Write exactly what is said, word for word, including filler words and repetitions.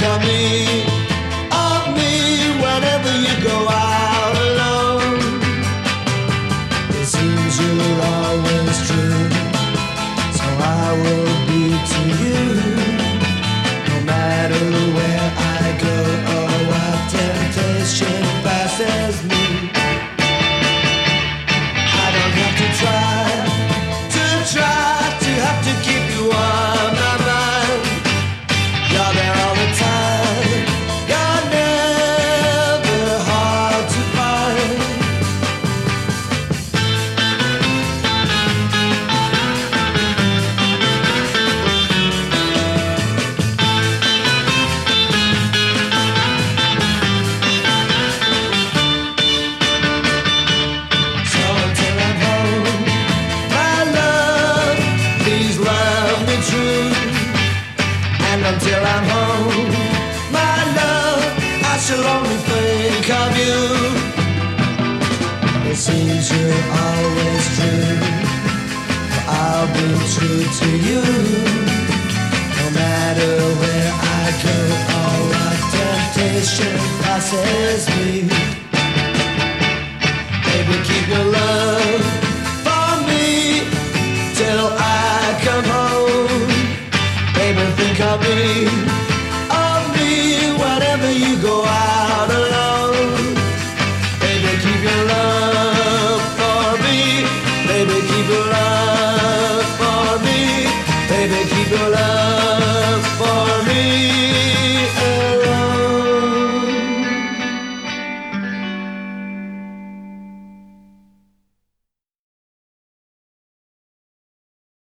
of me, of me whenever you go out alone. It seems you're always true, so I will be to you, no matter where I go or what temptation passes me. I don't have to try, to try to have to keep you on my mind. You're there all the time, you're never hard to find. So until I'm home, my love, please love me true. And until I'm home, my love, I shall only think of you. It seems you're always true, but I'll be true to you, no matter where I go or what temptation passes me.